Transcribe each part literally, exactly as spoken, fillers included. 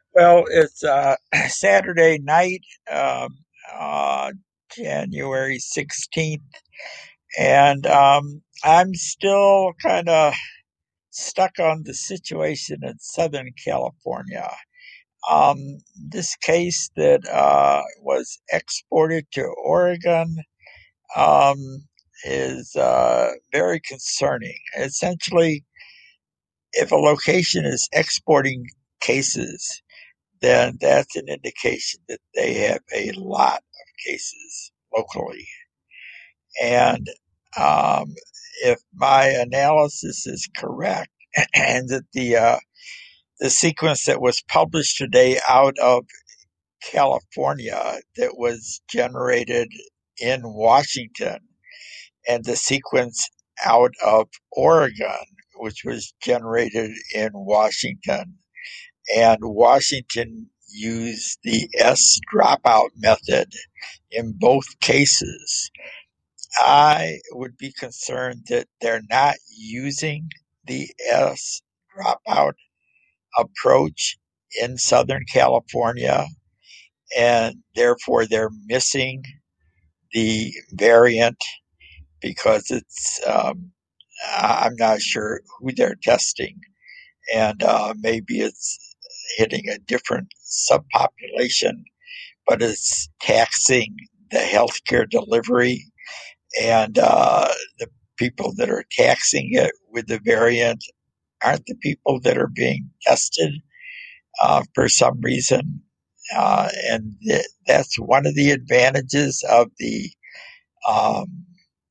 Well, it's uh, Saturday night, um, uh, January sixteenth, and um, I'm still kind of stuck on the situation in Southern California. Um, this case that uh, was exported to Oregon um, is uh, very concerning. Essentially, if a location is exporting cases, then that's an indication that they have a lot of cases locally. And um, if my analysis is correct, and that the uh, the sequence that was published today out of California that was generated in Washington, and the sequence out of Oregon, which was generated in Washington, and Washington used the S dropout method in both cases. I would be concerned that they're not using the S dropout approach in Southern California, and therefore they're missing the variant because it's, um, I'm not sure who they're testing, and uh, maybe it's hitting a different subpopulation, but it's taxing the healthcare delivery, and uh, the people that are taxing it with the variant aren't the people that are being tested uh, for some reason. Uh, and th- that's one of the advantages of the um,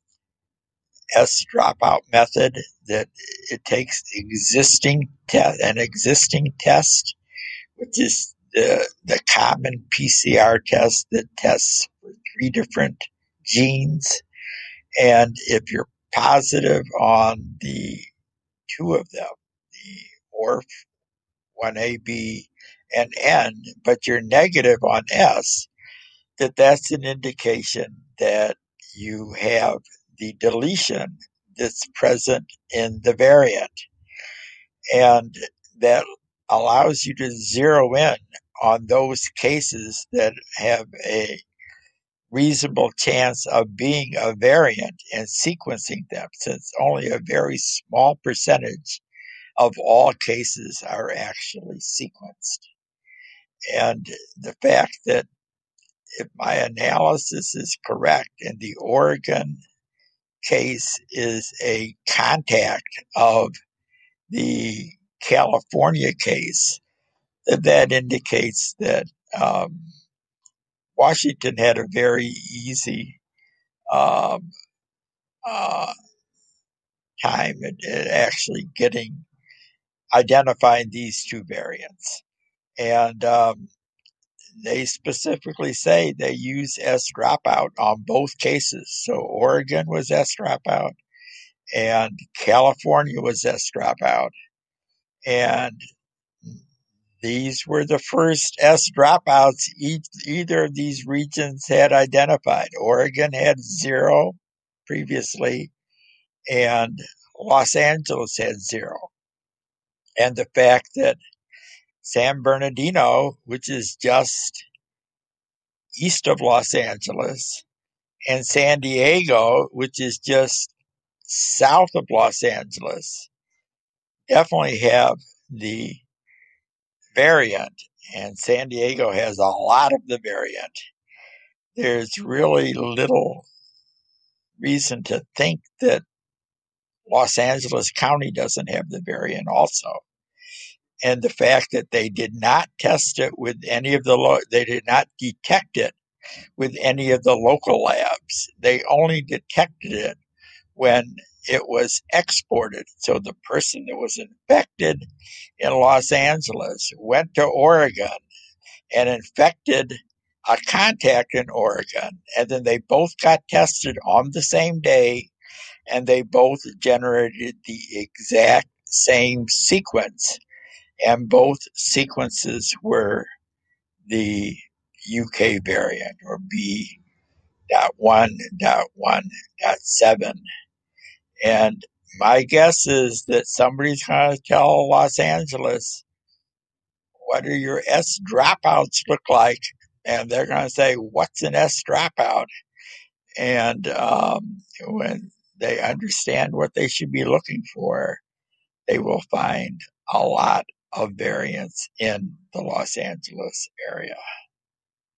S dropout method, that it takes existing te- an existing test, which is the, the common P C R test that tests for three different genes. And if you're positive on the two of them, the O R F one A, B, and N, but you're negative on S, that that's an indication that you have the deletion that's present in the variant. And that allows you to zero in on those cases that have a reasonable chance of being a variant and sequencing them, since only a very small percentage of all cases are actually sequenced. And the fact that if my analysis is correct and the Oregon case is a contact of the California case, that that indicates that um, Washington had a very easy um, uh, time at, at actually getting identifying these two variants. And um, they specifically say they use S dropout on both cases. So Oregon was S dropout and California was S dropout. And these were the first S dropouts each, either of these regions had identified. Oregon had zero previously, and Los Angeles had zero. And the fact that San Bernardino, which is just east of Los Angeles, and San Diego, which is just south of Los Angeles, definitely have the variant. And San Diego has a lot of the variant. There's really little reason to think that Los Angeles County doesn't have the variant also. And the fact that they did not test it with any of the, lo- they did not detect it with any of the local labs. They only detected it when it was exported. So the person that was infected in Los Angeles went to Oregon and infected a contact in Oregon. And then they both got tested on the same day, and they both generated the exact same sequence. And both sequences were the U K variant, or B dot one dot one dot seven. And my guess is that somebody's going to tell Los Angeles, what do your S dropouts look like? And they're going to say, what's an S dropout? And um, when they understand what they should be looking for, they will find a lot of variance in the Los Angeles area.